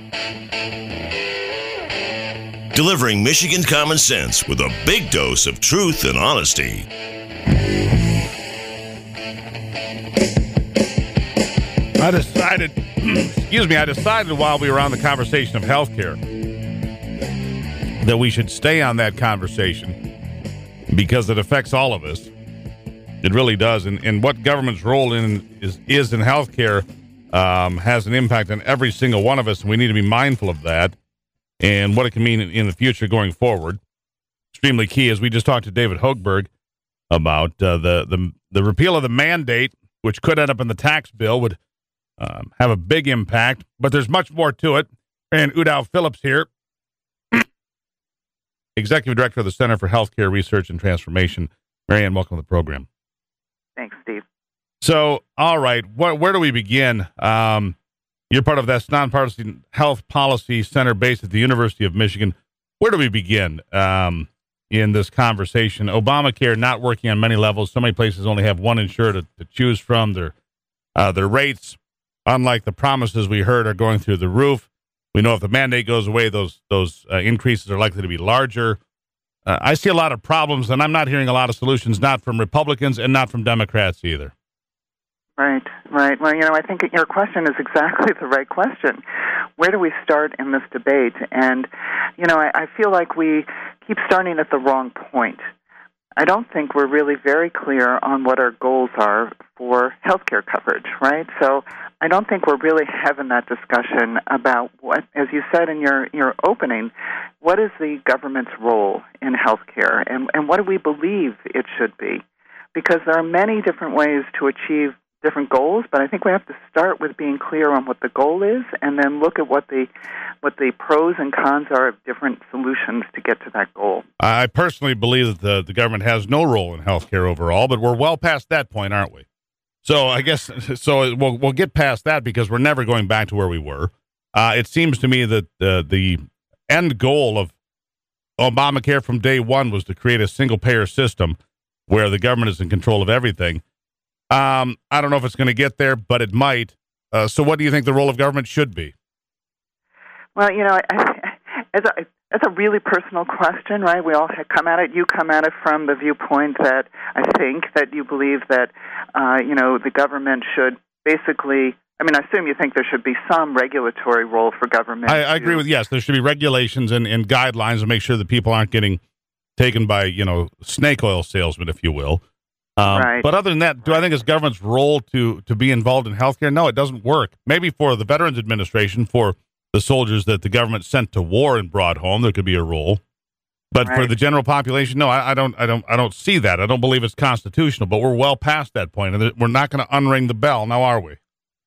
Delivering Michigan common sense with a big dose of truth and honesty. I decided while we were on the conversation of healthcare that we should stay on that conversation because it affects all of us. It really does. And what government's role is in healthcare has an impact on every single one of us, and we need to be mindful of that and what it can mean in the future going forward. Extremely key, as we just talked to David Hochberg about the repeal of the mandate, which could end up in the tax bill, would have a big impact, but there's much more to it. And Udall Phillips here, Executive Director of the Center for Healthcare Research and Transformation. Marianne, welcome to the program. Thanks, Steve. So, all right, where do we begin? You're part of that nonpartisan health policy center based at the University of Michigan. Where do we begin in this conversation? Obamacare not working on many levels. So many places only have one insurer to choose from. Their rates, unlike the promises we heard, are going through the roof. We know if the mandate goes away, those increases are likely to be larger. I see a lot of problems, and I'm not hearing a lot of solutions, not from Republicans and not from Democrats either. Right. Well, I think your question is exactly the right question. Where do we start in this debate? And, I feel like we keep starting at the wrong point. I don't think we're really very clear on what our goals are for healthcare coverage, right? So I don't think we're really having that discussion about what, as you said in your opening, what is the government's role in healthcare, and what do we believe it should be? Because there are many different ways to achieve different goals, but I think we have to start with being clear on what the goal is, and then look at what the pros and cons are of different solutions to get to that goal. I personally believe that the government has no role in healthcare overall, but we're well past that point, aren't we? So I guess we'll get past that because we're never going back to where we were. It seems to me that the end goal of Obamacare from day one was to create a single-payer system where the government is in control of everything. I don't know if it's going to get there, but it might. So what do you think the role of government should be? Well, that's a really personal question, right? We all come at it. You come at it from the viewpoint that I think that you believe that, the government should basically, I assume you think there should be some regulatory role for government. I agree with, yes, there should be regulations and guidelines to make sure that people aren't getting taken by, snake oil salesmen, if you will. Right. But other than that, do I think it's government's role to be involved in healthcare? No, it doesn't work. Maybe for the Veterans Administration, for the soldiers that the government sent to war and brought home, there could be a role. But for the general population, no, I don't see that. I don't believe it's constitutional. But we're well past that point, and we're not going to unring the bell, now are we?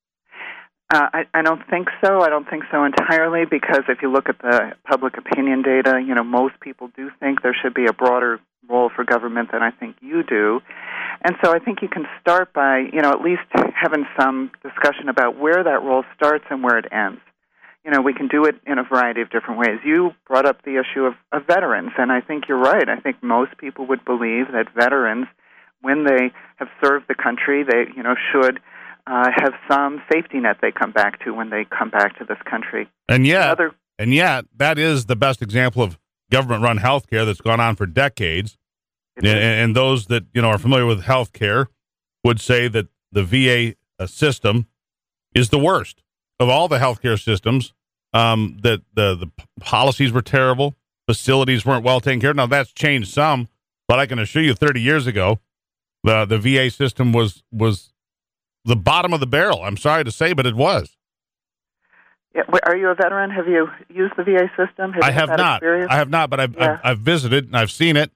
I don't think so. I don't think so entirely, because if you look at the public opinion data, most people do think there should be a broader role for government than I think you do. And so I think you can start by, at least having some discussion about where that role starts and where it ends. We can do it in a variety of different ways. You brought up the issue of veterans, and I think you're right. I think most people would believe that veterans, when they have served the country, they, should have some safety net they come back to when they come back to this country. And yet, that is the best example of government-run health care that's gone on for decades. And those that are familiar with health care would say that the VA system is the worst of all the healthcare systems. That the policies were terrible, facilities weren't well taken care of. Now that's changed some, but I can assure you, 30 years ago, the VA system was the bottom of the barrel. I'm sorry to say, but it was. Yeah, are you a veteran? Have you used the VA system? I have not. Experience? I have not, but I've visited and I've seen it,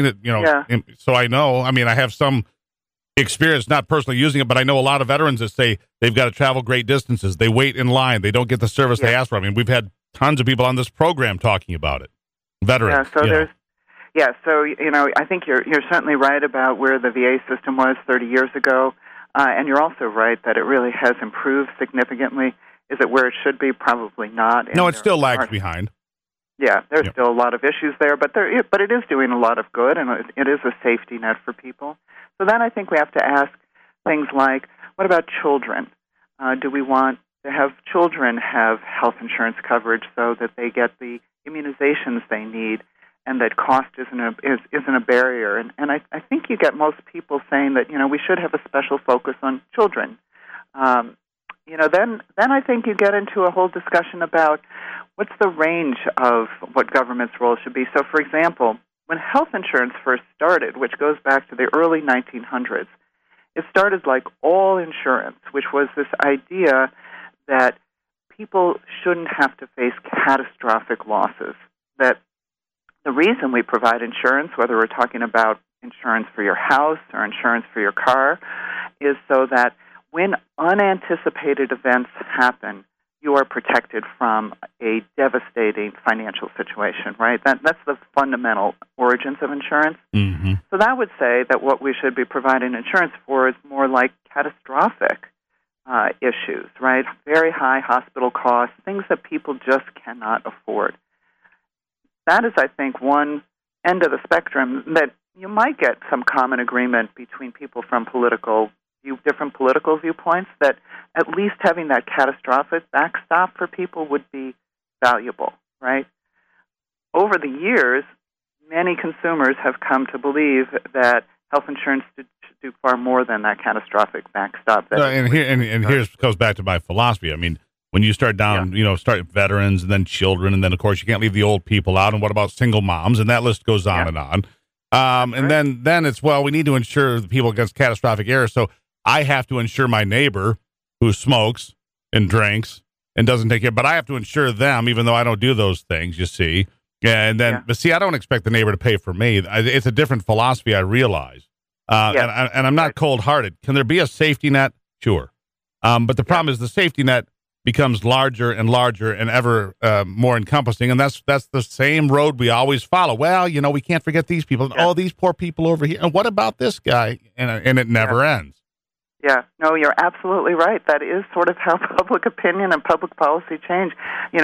so I know. I have some experience, not personally using it, but I know a lot of veterans that say they've got to travel great distances. They wait in line. They don't get the service they ask for. We've had tons of people on this program talking about it. Veterans. I think you're certainly right about where the VA system was 30 years ago, and you're also right that it really has improved significantly. Is it where it should be? Probably not. No, it still lags behind. Yeah, there's still a lot of issues there, but it is doing a lot of good, and it is a safety net for people. So then I think we have to ask things like, what about children? Do we want to have children have health insurance coverage so that they get the immunizations they need, and that cost isn't a barrier. And I think you get most people saying that, we should have a special focus on children. Then I think you get into a whole discussion about what's the range of what government's role should be. So, for example, when health insurance first started, which goes back to the early 1900s, it started like all insurance, which was this idea that people shouldn't have to face catastrophic losses, that the reason we provide insurance, whether we're talking about insurance for your house or insurance for your car, is so that when unanticipated events happen, you are protected from a devastating financial situation, right? That's the fundamental origins of insurance. Mm-hmm. So that would say that what we should be providing insurance for is more like catastrophic issues, right? Very high hospital costs, things that people just cannot afford. That is, I think, one end of the spectrum that you might get some common agreement between people from different political viewpoints, that at least having that catastrophic backstop for people would be valuable, right? Over the years, many consumers have come to believe that health insurance should do far more than that catastrophic backstop. Here's goes back to my philosophy. I mean, when you start down, start veterans and then children, and then, of course, you can't leave the old people out. And what about single moms? And that list goes on and on. And then it's, we need to insure the people against catastrophic errors. So I have to insure my neighbor who smokes and drinks and doesn't take care. But I have to insure them, even though I don't do those things, you see. And then, but see, I don't expect the neighbor to pay for me. It's a different philosophy, I realize. And I'm not cold-hearted. Can there be a safety net? Sure. But the problem is the safety net becomes larger and larger and ever more encompassing, and that's the same road we always follow. Well, we can't forget these people. Yeah. Oh, these poor people over here. And what about this guy? And it never ends. Yeah, no, you're absolutely right. That is sort of how public opinion and public policy change.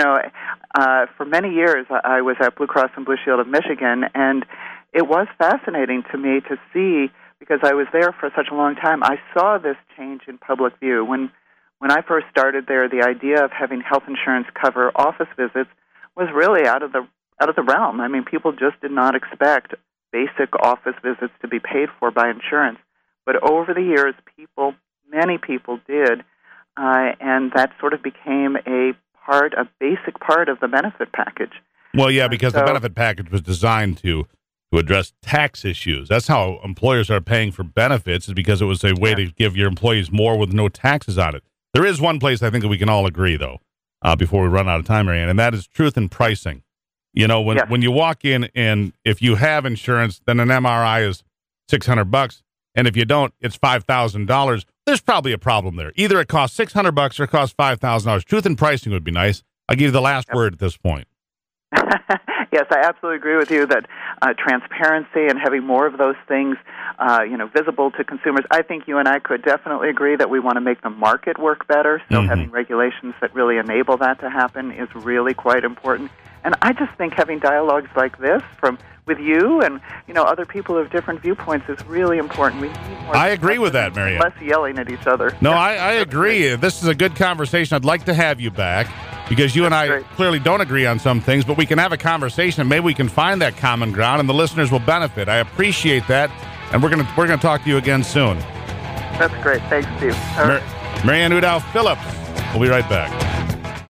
For many years, I was at Blue Cross and Blue Shield of Michigan, and it was fascinating to me to see, because I was there for such a long time, I saw this change in public view. When I first started there, the idea of having health insurance cover office visits was really out of the realm. I mean, people just did not expect basic office visits to be paid for by insurance. But over the years, many people did, and that sort of became a basic part of the benefit package. Well, yeah, because the benefit package was designed to address tax issues. That's how employers are paying for benefits, is because it was a way to give your employees more with no taxes on it. There is one place I think that we can all agree, though, before we run out of time, Marianne, and that is truth in pricing. When you walk in, and if you have insurance, then an MRI is $600, and if you don't, it's $5,000. There's probably a problem there. Either it costs $600 or it costs $5,000. Truth in pricing would be nice. I'll give you the last word at this point. Yes, I absolutely agree with you that transparency and having more of those things, visible to consumers. I think you and I could definitely agree that we want to make the market work better. So having regulations that really enable that to happen is really quite important. And I just think having dialogues like this with you and other people of different viewpoints is really important. We need more. I agree with that, Marianne. Less yelling at each other. No, I agree. This is a good conversation. I'd like to have you back, because you and I clearly don't agree on some things, but we can have a conversation, and maybe we can find that common ground, and the listeners will benefit. I appreciate that, and we're gonna talk to you again soon. That's great. Thanks, Steve. Marianne Udall Phillips. We'll be right back.